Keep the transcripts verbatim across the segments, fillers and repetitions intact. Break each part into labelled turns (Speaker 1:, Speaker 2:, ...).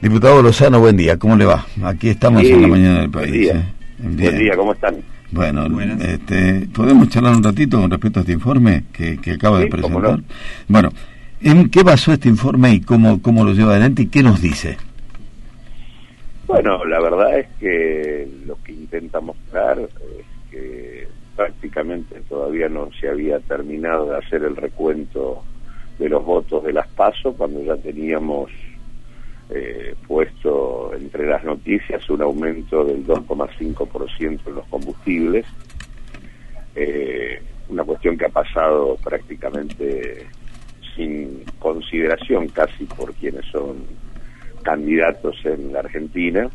Speaker 1: Diputado Lozano, buen día, ¿cómo le va? Aquí estamos
Speaker 2: sí,
Speaker 1: en la mañana del país.
Speaker 2: Buen día,
Speaker 1: ¿eh? Bien.
Speaker 2: Buen día, ¿cómo están?
Speaker 1: Bueno, este, ¿podemos charlar un ratito con respecto a este informe que, que acaba
Speaker 2: sí,
Speaker 1: de presentar?
Speaker 2: ¿cómo no?
Speaker 1: Bueno, ¿en qué basó este informe y cómo, cómo lo lleva adelante y qué nos dice?
Speaker 2: Bueno, la verdad es que lo que intenta mostrar es que prácticamente todavía no se había terminado de hacer el recuento de los votos de las PASO cuando ya teníamos eh, puesto entre las noticias un aumento del dos coma cinco por ciento en los combustibles, eh, una cuestión que ha pasado prácticamente sin consideración casi por quienes son candidatos en la Argentina.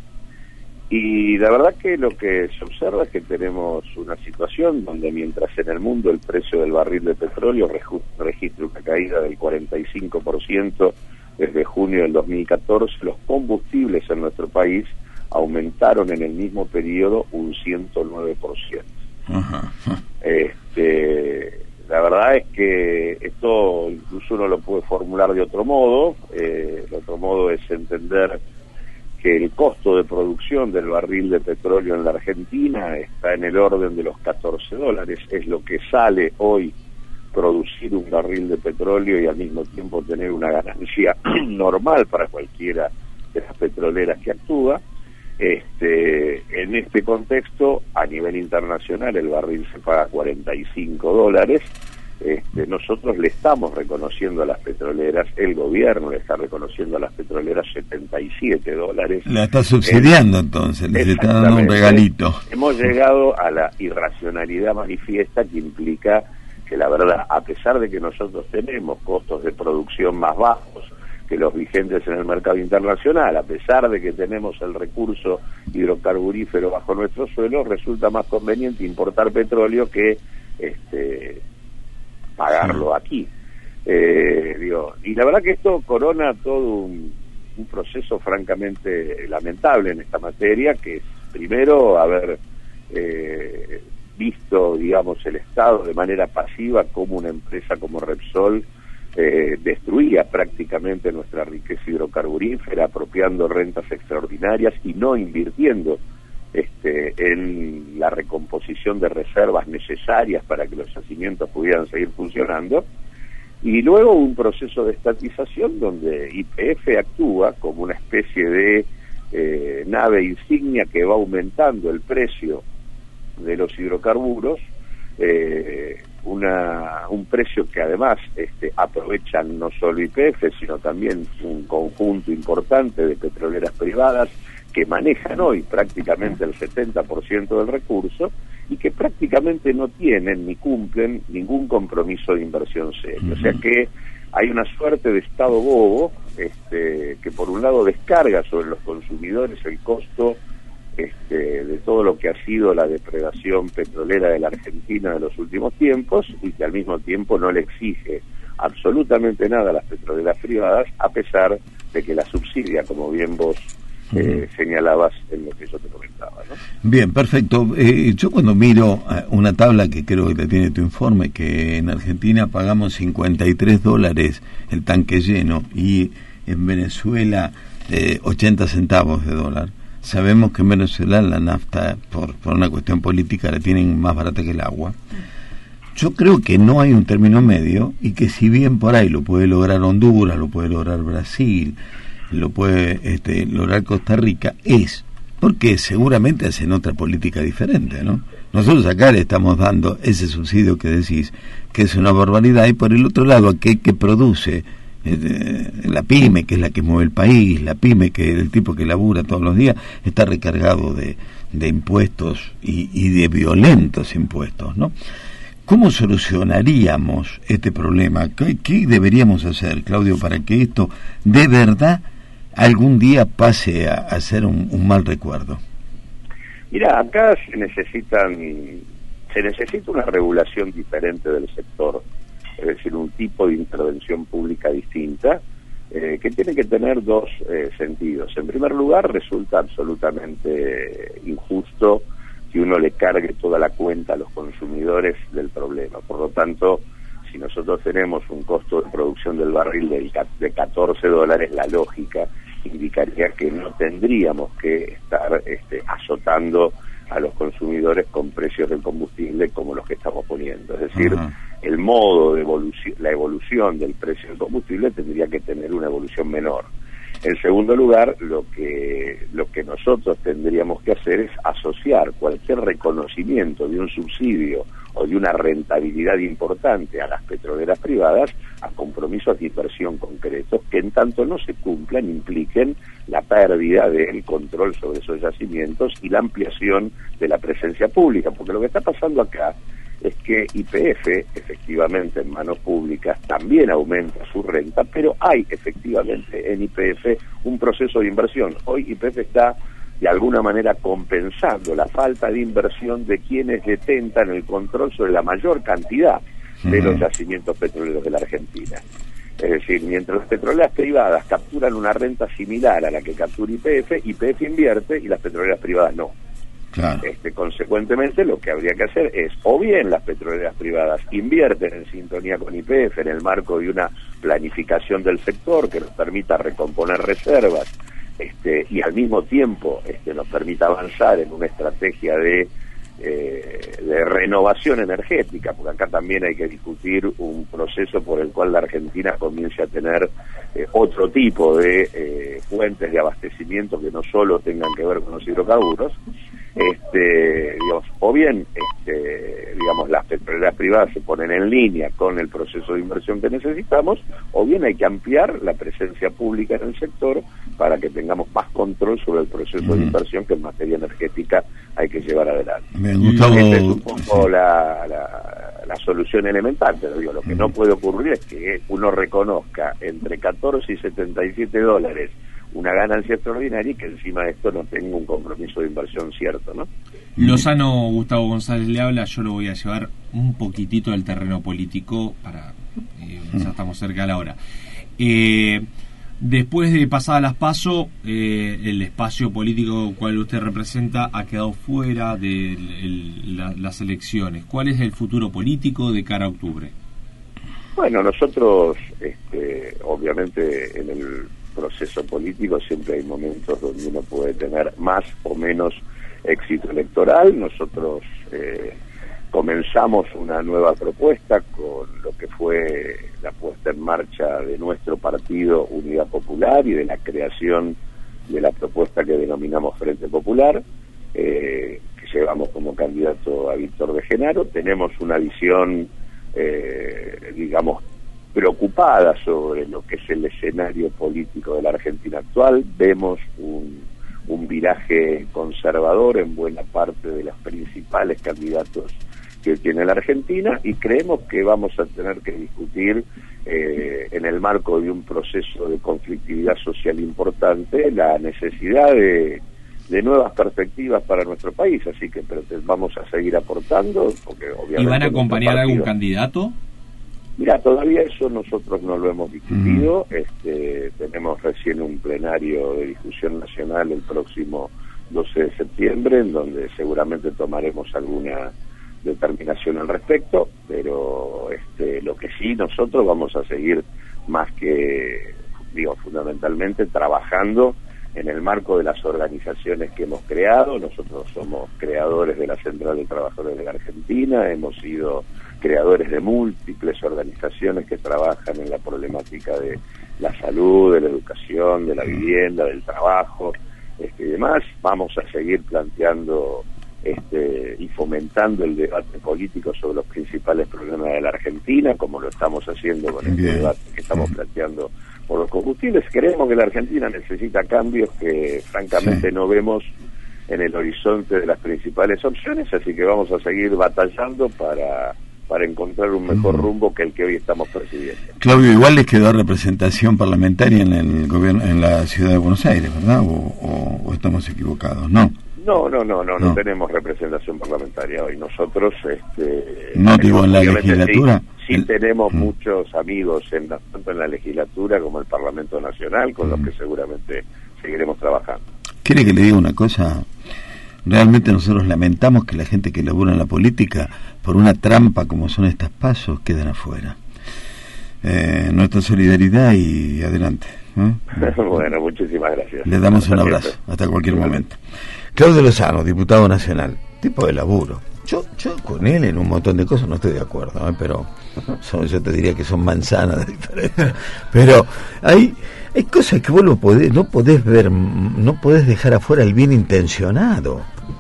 Speaker 2: Y la verdad que lo que se observa es que tenemos una situación donde mientras en el mundo el precio del barril de petróleo registra una caída del cuarenta y cinco por ciento desde junio del dos mil catorce, los combustibles en nuestro país aumentaron en el mismo periodo un ciento nueve por ciento. Ajá. Este, la verdad es que esto incluso uno lo puede formular de otro modo. Eh, el otro modo es entender que el costo de producción del barril de petróleo en la Argentina está en el orden de los catorce dólares, es lo que sale hoy producir un barril de petróleo y al mismo tiempo tener una ganancia normal para cualquiera de las petroleras que actúa. Este, en este contexto, a nivel internacional, el barril se paga cuarenta y cinco dólares. Este, nosotros le estamos reconociendo a las petroleras, el gobierno le está reconociendo a las petroleras setenta y siete dólares.
Speaker 1: La está subsidiando eh, entonces, le está dando un regalito.
Speaker 2: Hemos llegado a la irracionalidad manifiesta que implica que la verdad, a pesar de que nosotros tenemos costos de producción más bajos que los vigentes en el mercado internacional, a pesar de que tenemos el recurso hidrocarburífero bajo nuestro suelo, resulta más conveniente importar petróleo que este pagarlo aquí. Eh, digo, y la verdad que esto corona todo un, un proceso francamente lamentable en esta materia, que es primero haber eh, visto, digamos, el Estado de manera pasiva como una empresa como Repsol eh, destruía prácticamente nuestra riqueza hidrocarburífera, apropiando rentas extraordinarias y no invirtiendo Este, en la recomposición de reservas necesarias para que los yacimientos pudieran seguir funcionando, y luego un proceso de estatización donde Y P F actúa como una especie de eh, nave insignia que va aumentando el precio de los hidrocarburos, eh, una, un precio que además este, aprovechan no solo Y P F, sino también un conjunto importante de petroleras privadas que manejan hoy prácticamente el setenta por ciento del recurso y que prácticamente no tienen ni cumplen ningún compromiso de inversión serio. Uh-huh. O sea que hay una suerte de Estado bobo este, que por un lado descarga sobre los consumidores el costo este, de todo lo que ha sido la depredación petrolera de la Argentina de los últimos tiempos y que al mismo tiempo no le exige absolutamente nada a las petroleras privadas, a pesar de que la subsidia, como bien vos Eh, señalabas en lo que yo te comentaba, ¿no?
Speaker 1: Bien, perfecto. Eh, yo cuando miro una tabla que creo que tiene tu informe, que en Argentina pagamos cincuenta y tres dólares el tanque lleno y en Venezuela eh, ochenta centavos de dólar. Sabemos que en Venezuela la nafta, por, por una cuestión política, la tienen más barata que el agua. Yo creo que no hay un término medio y que si bien por ahí lo puede lograr Honduras, lo puede lograr Brasil, lo puede este, lograr Costa Rica, es porque seguramente hacen otra política diferente, ¿no? Nosotros acá le estamos dando ese subsidio que decís, que es una barbaridad, y por el otro lado, aquel que produce eh, la pyme, que es la que mueve el país, la pyme, que es el tipo que labura todos los días, está recargado de, de impuestos y, y de violentos impuestos, ¿no? ¿Cómo solucionaríamos este problema? ¿Qué, qué deberíamos hacer, Claudio, para que esto de verdad algún día pase a, a ser un, un mal recuerdo?
Speaker 2: Mira, acá se necesitan se necesita una regulación diferente del sector, es decir, un tipo de intervención pública distinta, eh, que tiene que tener dos eh, sentidos. En primer lugar, resulta absolutamente injusto que uno le cargue toda la cuenta a los consumidores del problema. Por lo tanto, si nosotros tenemos un costo de producción del barril de catorce dólares, la lógica indicaría que no tendríamos que estar este, azotando a los consumidores con precios del combustible como los que estamos poniendo. Es decir, uh-huh. el modo de evolución, la evolución del precio del combustible tendría que tener una evolución menor. En segundo lugar, lo que, lo que nosotros tendríamos que hacer es asociar cualquier reconocimiento de un subsidio o de una rentabilidad importante a las petroleras privadas a compromisos de inversión concretos que en tanto no se cumplan impliquen la pérdida del control sobre esos yacimientos y la ampliación de la presencia pública, porque lo que está pasando acá es que Y P F, efectivamente en manos públicas, también aumenta su renta, pero hay efectivamente en Y P F un proceso de inversión. Hoy Y P F está de alguna manera compensando la falta de inversión de quienes detentan el control sobre la mayor cantidad de uh-huh. los yacimientos petroleros de la Argentina. Es decir, mientras las petroleras privadas capturan una renta similar a la que captura Y P F, Y P F invierte y las petroleras privadas no. Claro. Este, consecuentemente, lo que habría que hacer es, o bien las petroleras privadas invierten en sintonía con Y P F en el marco de una planificación del sector que nos permita recomponer reservas este, y al mismo tiempo este, nos permita avanzar en una estrategia de, eh, de renovación energética, porque acá también hay que discutir un proceso por el cual la Argentina comience a tener eh, otro tipo de eh, fuentes de abastecimiento que no solo tengan que ver con los hidrocarburos. Este, digamos, o bien este, digamos las petroleras privadas se ponen en línea con el proceso de inversión que necesitamos, o bien hay que ampliar la presencia pública en el sector para que tengamos más control sobre el proceso mm. de inversión que en materia energética hay que llevar adelante.
Speaker 1: Me Gustavo,
Speaker 2: Esta es un poco sí. la, la, la solución elemental, pero digo, lo que mm. no puede ocurrir es que uno reconozca entre catorce y setenta y siete dólares una ganancia extraordinaria y que encima de esto no tenga un compromiso de inversión cierto, ¿no?
Speaker 3: Lozano, Gustavo González le habla, yo lo voy a llevar un poquitito del terreno político para, eh, ya estamos cerca de la hora. Eh, después de pasadas las PASO, eh, el espacio político cual usted representa ha quedado fuera de el, la, las elecciones. ¿Cuál es el futuro político de cara a octubre?
Speaker 2: Bueno, nosotros, este, obviamente, en el proceso político siempre hay momentos donde uno puede tener más o menos éxito electoral. Nosotros eh, comenzamos una nueva propuesta con lo que fue la puesta en marcha de nuestro partido Unidad Popular y de la creación de la propuesta que denominamos Frente Popular, eh, que llevamos como candidato a Víctor de Genaro. Tenemos una visión, eh, digamos, preocupada sobre lo que es el escenario político de la Argentina actual. Vemos un, un viraje conservador en buena parte de los principales candidatos que tiene la Argentina y creemos que vamos a tener que discutir eh, en el marco de un proceso de conflictividad social importante la necesidad de, de nuevas perspectivas para nuestro país, así que pero vamos a seguir aportando porque obviamente.
Speaker 3: ¿Y van a acompañar a algún candidato?
Speaker 2: Mira, todavía eso nosotros no lo hemos discutido. Mm. Este, tenemos recién un plenario de discusión nacional el próximo doce de septiembre, en donde seguramente tomaremos alguna determinación al respecto, pero este, lo que sí nosotros vamos a seguir más que, digo, fundamentalmente trabajando en el marco de las organizaciones que hemos creado. Nosotros somos creadores de la Central de Trabajadores de la Argentina, hemos sido creadores de múltiples organizaciones que trabajan en la problemática de la salud, de la educación, de la vivienda, del trabajo, este, y demás. Vamos a seguir planteando este, y fomentando el debate político sobre los principales problemas de la Argentina, como lo estamos haciendo con este debate que estamos planteando por los combustibles. Creemos que la Argentina necesita cambios que francamente sí. no vemos en el horizonte de las principales opciones, así que vamos a seguir batallando para para encontrar un mejor rumbo que el que hoy estamos percibiendo.
Speaker 1: Claudio, igual les quedó representación parlamentaria en el gobierno, en la ciudad de Buenos Aires, ¿verdad? ¿O, o, o estamos equivocados? No.
Speaker 2: No, no, no, no, no, no tenemos representación parlamentaria hoy. Nosotros, este,
Speaker 1: no digo en la legislatura.
Speaker 2: Sí, sí tenemos mm. muchos amigos en la, tanto en la legislatura como en el Parlamento Nacional, con mm. los que seguramente seguiremos trabajando.
Speaker 1: ¿Quiere que le diga una cosa? Realmente nosotros lamentamos que la gente que labura en la política, por una trampa como son estas pasos, queden afuera. eh, nuestra solidaridad y adelante. ¿eh?
Speaker 2: Bueno, muchísimas gracias.
Speaker 1: Le damos un
Speaker 2: Hasta
Speaker 1: abrazo,
Speaker 2: siempre.
Speaker 1: hasta cualquier momento. Claudio Lozano, diputado nacional, tipo de laburo. Yo, yo con él en un montón de cosas no estoy de acuerdo, ¿eh? Pero son, yo te diría que son manzanas de diferencia. Pero hay, hay cosas que vos no podés, no podés ver, no podés dejar afuera el bien intencionado.